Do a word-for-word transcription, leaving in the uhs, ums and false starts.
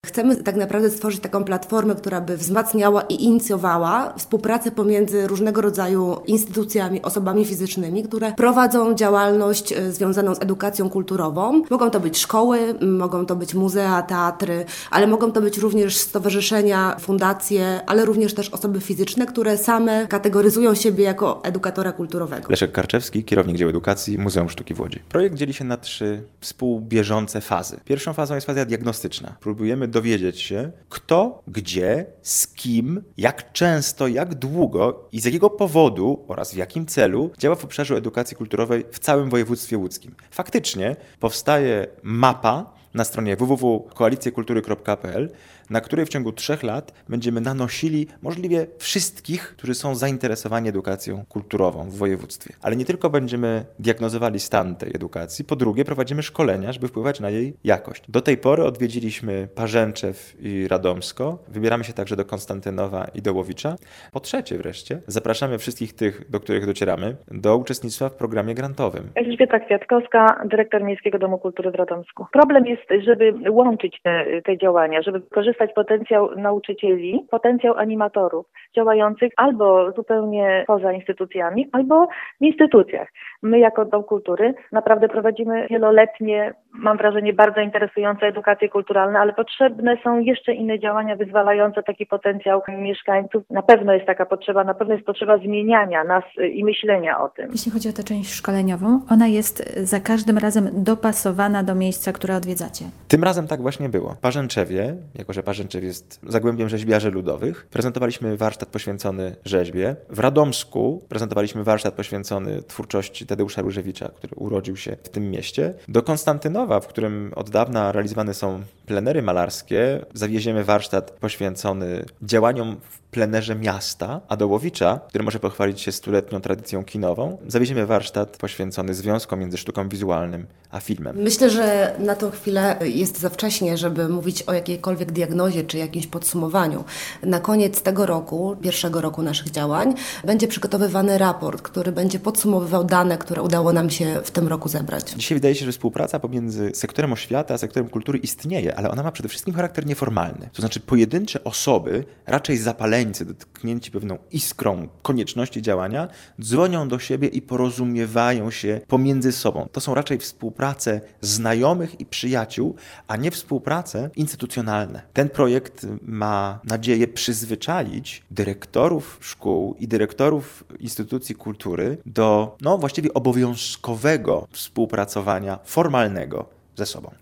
Chcemy tak naprawdę stworzyć taką platformę, która by wzmacniała i inicjowała współpracę pomiędzy różnego rodzaju instytucjami, osobami fizycznymi, które prowadzą działalność związaną z edukacją kulturową. Mogą to być szkoły, mogą to być muzea, teatry, ale mogą to być również stowarzyszenia, fundacje, ale również też osoby fizyczne, które same kategoryzują siebie jako edukatora kulturowego. Leszek Karczewski, kierownik działu edukacji Muzeum Sztuki w Łodzi. Projekt dzieli się na trzy współbieżące fazy. Pierwszą fazą jest faza diagnostyczna. Próbujemy dowiedzieć się, kto, gdzie, z kim, jak często, jak długo i z jakiego powodu oraz w jakim celu działa w obszarze edukacji kulturowej w całym województwie łódzkim. Faktycznie powstaje mapa na stronie w w w kropka koalicje kultury kropka p l, na której w ciągu trzech lat będziemy nanosili możliwie wszystkich, którzy są zainteresowani edukacją kulturową w województwie. Ale nie tylko będziemy diagnozowali stan tej edukacji, po drugie prowadzimy szkolenia, żeby wpływać na jej jakość. Do tej pory odwiedziliśmy Parzęczew i Radomsko, wybieramy się także do Konstantynowa i do Łowicza. Po trzecie wreszcie zapraszamy wszystkich tych, do których docieramy, do uczestnictwa w programie grantowym. Elżbieta Kwiatkowska, dyrektor Miejskiego Domu Kultury w Radomsku. Problem jest, żeby łączyć te, te działania, żeby korzystać potencjał nauczycieli, potencjał animatorów działających albo zupełnie poza instytucjami, albo w instytucjach. My jako Dom Kultury naprawdę prowadzimy wieloletnie, mam wrażenie, bardzo interesujące edukacje kulturalne, ale potrzebne są jeszcze inne działania wyzwalające taki potencjał mieszkańców. Na pewno jest taka potrzeba, na pewno jest potrzeba zmieniania nas i myślenia o tym. Jeśli chodzi o tę część szkoleniową, ona jest za każdym razem dopasowana do miejsca, które odwiedzacie. Tym razem tak właśnie było. W Parzęczewie, jako że Parzęczew jest zagłębiem rzeźbiarzy ludowych, prezentowaliśmy warsztat poświęcony rzeźbie. W Radomsku prezentowaliśmy warsztat poświęcony twórczości Tadeusza Różewicza, który urodził się w tym mieście. Do Konstantynowa, w którym od dawna realizowane są plenery malarskie, zawieziemy warsztat poświęcony działaniom w plenerze miasta, a do Łowicza, który może pochwalić się stuletnią tradycją kinową, zawieziemy warsztat poświęcony związkom między sztuką wizualnym a filmem. Myślę, że na tą chwilę jest za wcześnie, żeby mówić o jakiejkolwiek diagnozie czy jakimś podsumowaniu. Na koniec tego roku, pierwszego roku naszych działań, będzie przygotowywany raport, który będzie podsumowywał dane, które udało nam się w tym roku zebrać. Dzisiaj wydaje się, że współpraca pomiędzy sektorem oświaty a sektorem kultury istnieje, ale ona ma przede wszystkim charakter nieformalny. To znaczy pojedyncze osoby, raczej zapaleńcy, dotknięci pewną iskrą konieczności działania, dzwonią do siebie i porozumiewają się pomiędzy sobą. To są raczej współprace znajomych i przyjaciół, a nie współprace instytucjonalne. Ten projekt ma nadzieję przyzwyczaić dyrektorów szkół i dyrektorów instytucji kultury do no, właściwie obowiązkowego współpracowania formalnego ze sobą.